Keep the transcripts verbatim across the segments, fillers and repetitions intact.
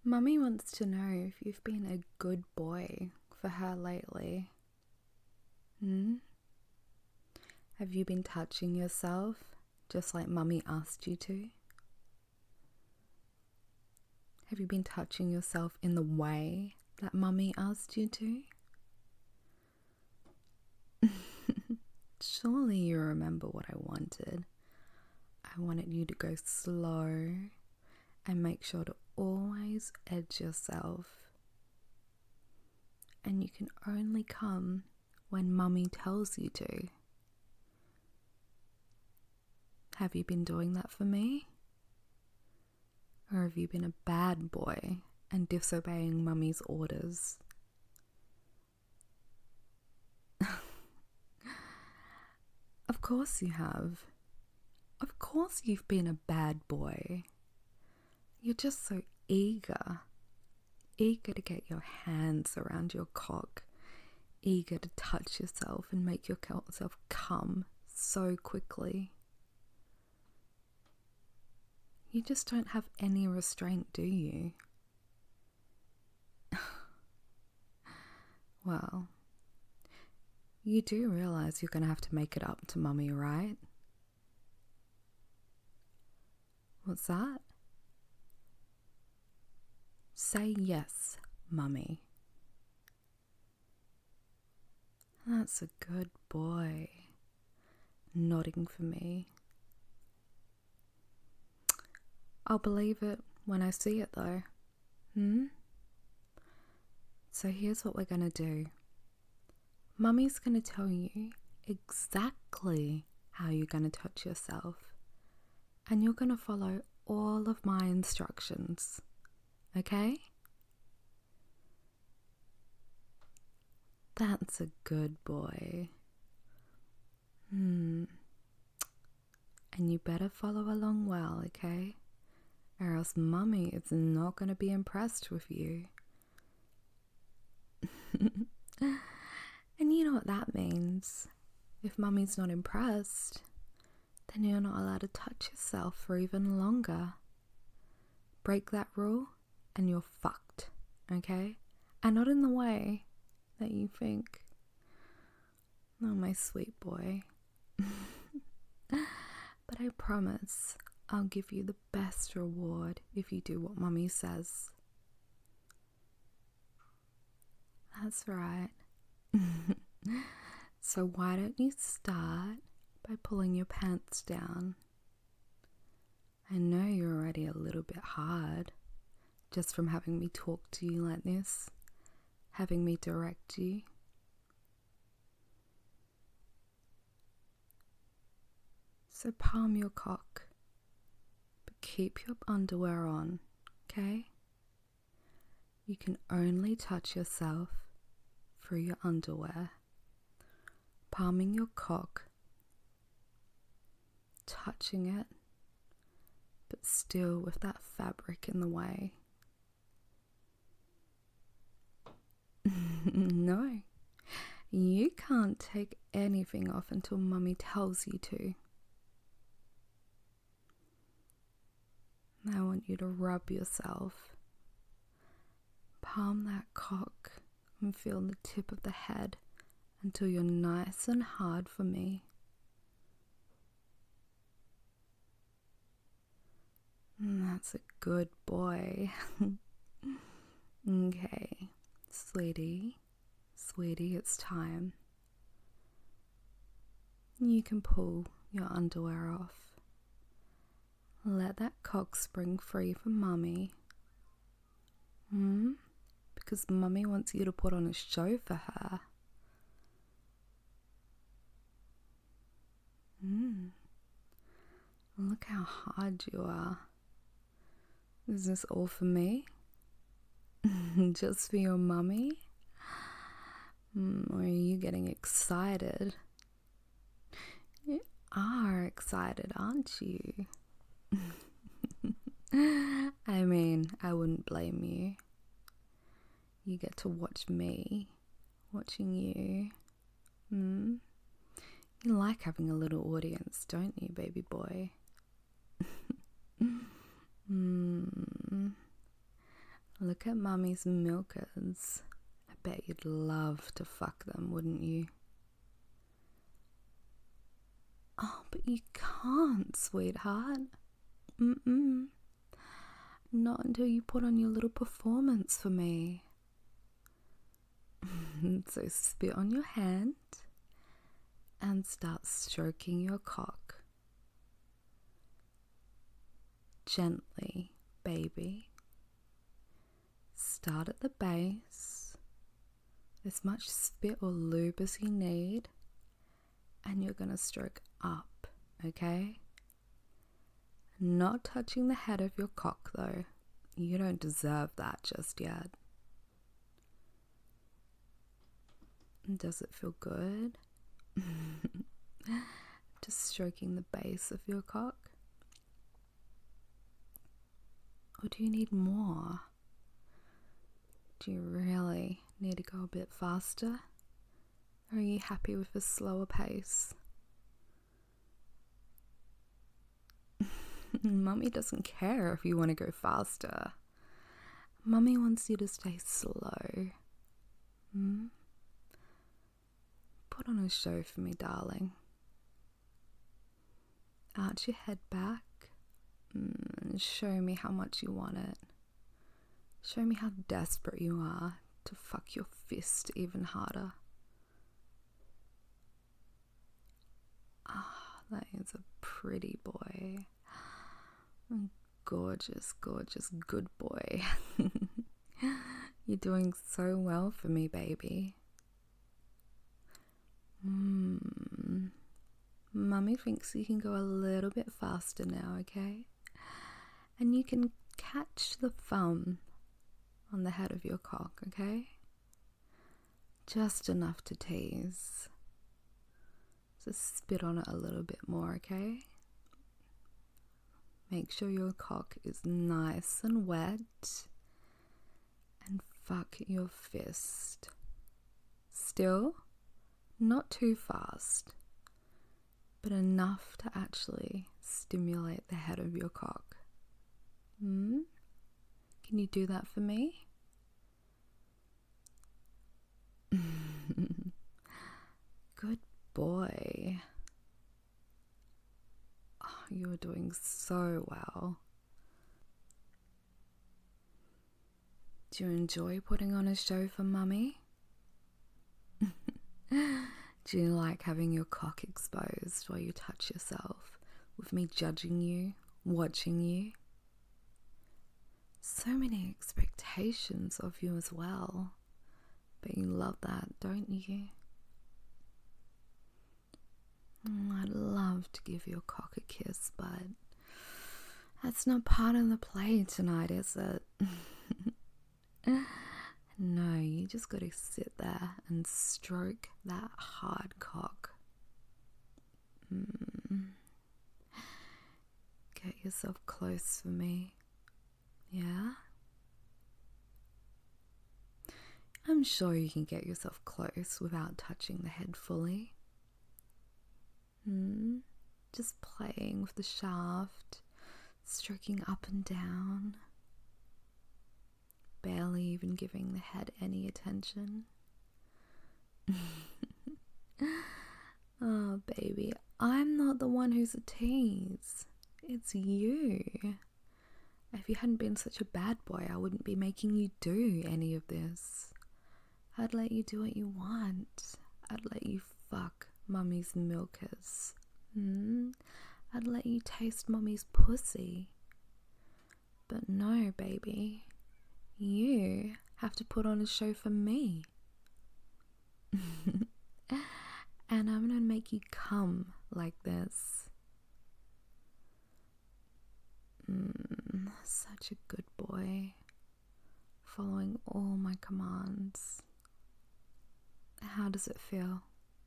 Mummy wants to know if you've been a good boy for her lately. Hmm? Have you been touching yourself just like Mummy asked you to? Have you been touching yourself in the way that Mummy asked you to? Surely you remember what I wanted. I wanted you to go slow and make sure to always edge yourself. And you can only come when Mummy tells you to. Have you been doing that for me? Or have you been a bad boy and disobeying Mummy's orders? Of course you have. Of course you've been a bad boy. You're just so eager. Eager to get your hands around your cock. Eager to touch yourself and make yourself come so quickly. You just don't have any restraint, do you? Well, you do realize you're going to have to make it up to Mummy, right? What's that? Say yes, Mummy. That's a good boy. Nodding for me. I'll believe it when I see it though. Hmm? So here's what we're going to do. Mummy's going to tell you exactly how you're going to touch yourself. And you're going to follow all of my instructions. Okay? That's a good boy. Hmm. And you better follow along well, okay? Or else Mummy is not going to be impressed with you. And you know what that means. If Mummy's not impressed, then you're not allowed to touch yourself for even longer. Break that rule and you're fucked, okay? And not in the way that you think. Oh, my sweet boy. But I promise I'll give you the best reward if you do what Mummy says. That's right. So why don't you start by pulling your pants down? I know you're already a little bit hard just from having me talk to you like this, having me direct you. So palm your cock, but keep your underwear on, okay? You can only touch yourself through your underwear. Palming your cock, touching it, but still with that fabric in the way. No, you can't take anything off until Mummy tells you to. I want you to rub yourself. Palm that cock and feel the tip of the head until you're nice and hard for me. That's a good boy. Okay, sweetie, sweetie, it's time. You can pull your underwear off. Let that cock spring free for Mummy. Hmm? Because Mummy wants you to put on a show for her. Hmm. Look how hard you are. Is this all for me? Just for your Mummy? Mm, or are you getting excited? You are excited, aren't you? I mean, I wouldn't blame you. You get to watch me watching you. Hmm? You like having a little audience, don't you, baby boy? Hmm. Look at mummy's milkers. I bet you'd love to fuck them, wouldn't you? Oh, but you can't, sweetheart. Mm-mm. Not until you put on your little performance for me. So spit on your hand and start stroking your cock. Gently, baby. Start at the base, as much spit or lube as you need, and you're going to stroke up, okay? Not touching the head of your cock though. You don't deserve that just yet. Does it feel good? Just stroking the base of your cock? Or do you need more? Do you really need to go a bit faster? Or are you happy with a slower pace? Mummy doesn't care if you want to go faster. Mummy wants you to stay slow. Hmm? Put on a show for me, darling. Arch your head back and show me how much you want it. Show me how desperate you are to fuck your fist even harder. Ah, that is a pretty boy. Gorgeous, gorgeous, good boy. You're doing so well for me, baby. Mm. Mummy thinks you can go a little bit faster now, okay? And you can catch the thumb on the head of your cock, okay? Just enough to tease. Just spit on it a little bit more, okay? Make sure your cock is nice and wet. And fuck your fist. Still, not too fast, but enough to actually stimulate the head of your cock. Hmm? Can you do that for me? Good boy. Oh, you're doing so well. Do you enjoy putting on a show for mummy? Do you like having your cock exposed while you touch yourself, with me judging you, watching you? So many expectations of you as well, but you love that, don't you? Mm, I'd love to give your cock a kiss, but that's not part of the play tonight, is it? No, you just gotta sit there and stroke that hard cock. Mm. Get yourself close for me. Yeah? I'm sure you can get yourself close without touching the head fully. Hmm? Just playing with the shaft, stroking up and down. Barely even giving the head any attention. Oh, baby, I'm not the one who's a tease. It's you. If you hadn't been such a bad boy, I wouldn't be making you do any of this. I'd let you do what you want. I'd let you fuck mummy's milkers. Hmm? I'd let you taste mummy's pussy. But no, baby. You have to put on a show for me. And I'm gonna make you come like this. Mm, such a good boy. Following all my commands. How does it feel?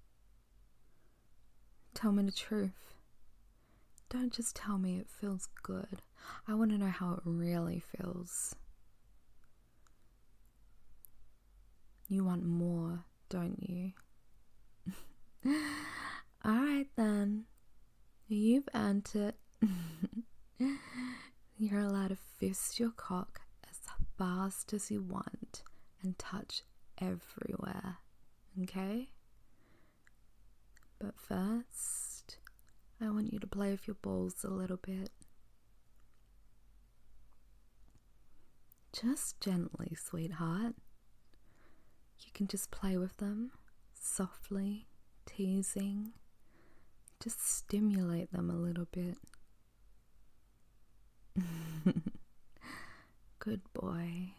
Tell me the truth. Don't just tell me it feels good. I want to know how it really feels. You want more, don't you? Alright then. You've earned it. You're allowed to fist your cock as fast as you want and touch everywhere, okay? But first, I want you to play with your balls a little bit. Just gently, sweetheart. You can just play with them, softly, teasing. Just stimulate them a little bit. Good boy.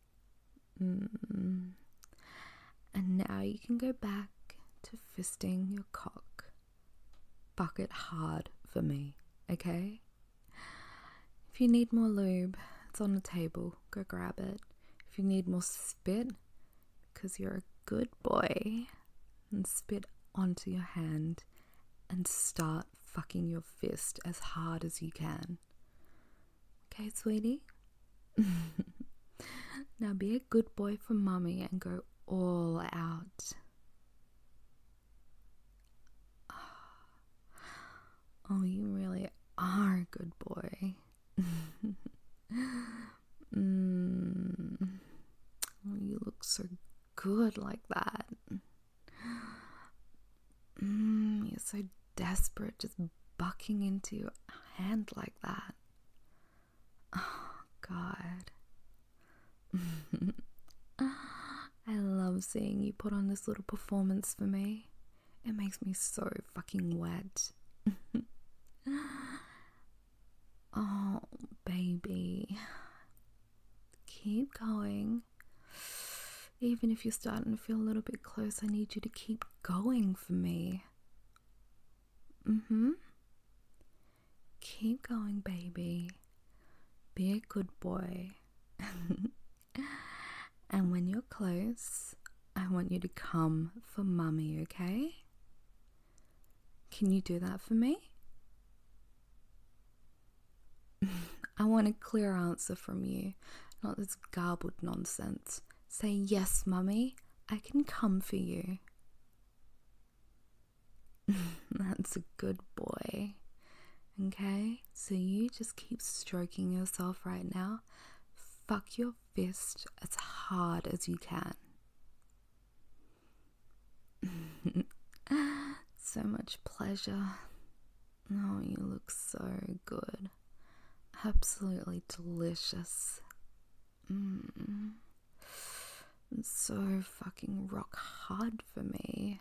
Mm. And now you can go back to fisting your cock. Fuck it hard for me, okay? If you need more lube, it's on the table. Go grab it. If you need more spit, because you're a good boy, and spit onto your hand and start fucking your fist as hard as you can. Okay, sweetie? Now be a good boy for mummy and go all out. Oh, you really are a good boy. mm. Oh, you look so good like that. Mm, you're so desperate, just bucking into your hand like that. Oh, God. I love seeing you put on this little performance for me. It makes me so fucking wet. Oh, baby. Keep going. Even if you're starting to feel a little bit close, I need you to keep going for me. Mm-hmm. Keep going, baby. Be a good boy. And when you're close, I want you to come for mummy, okay? Can you do that for me? I want a clear answer from you, not this garbled nonsense. Say, yes, mummy, I can come for you. That's a good boy. Okay, so you just keep stroking yourself right now. Fuck your fist as hard as you can. So much pleasure. Oh, you look so good. Absolutely delicious. Mm. It's so fucking rock hard for me.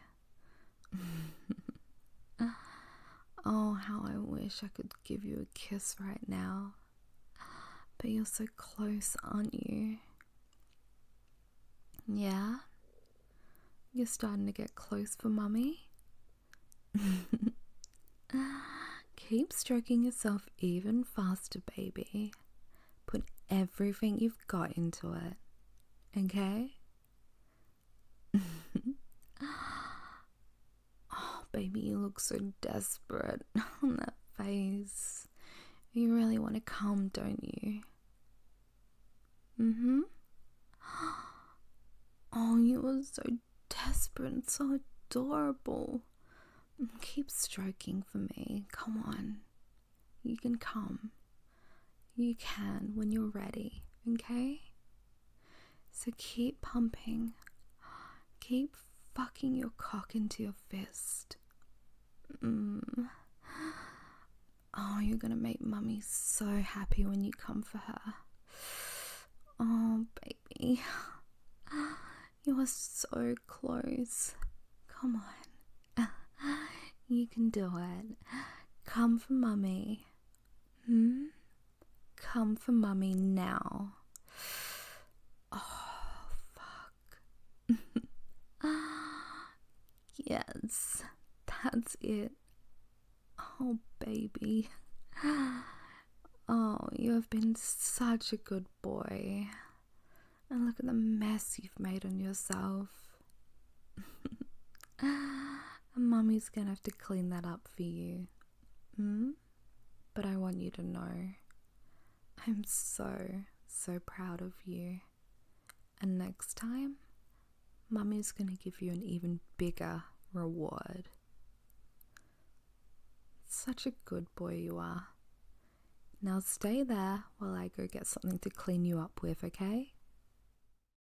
Oh, how I wish I could give you a kiss right now. But you're so close, aren't you? Yeah? You're starting to get close for mummy? Keep stroking yourself even faster, baby. Put everything you've got into it. Okay? Oh, baby, you look so desperate on that face. You really want to come, don't you? Mm-hmm. Oh, you are so desperate and so adorable. Keep stroking for me. Come on. You can come. You can when you're ready, okay? So keep pumping. Keep fucking your cock into your fist. Mm. Oh, you're gonna make mummy so happy when you come for her. Oh, baby. You are so close. Come on. You can do it. Come for mummy. Hmm? Come for mummy now. Oh, fuck. Yes, that's it. Oh, baby. Oh, you have been such a good boy. And look at the mess you've made on yourself. And mummy's gonna have to clean that up for you. Hmm? But I want you to know, I'm so, so proud of you. And next time, mummy's gonna give you an even bigger reward. Such a good boy you are. Now stay there while I go get something to clean you up with, okay?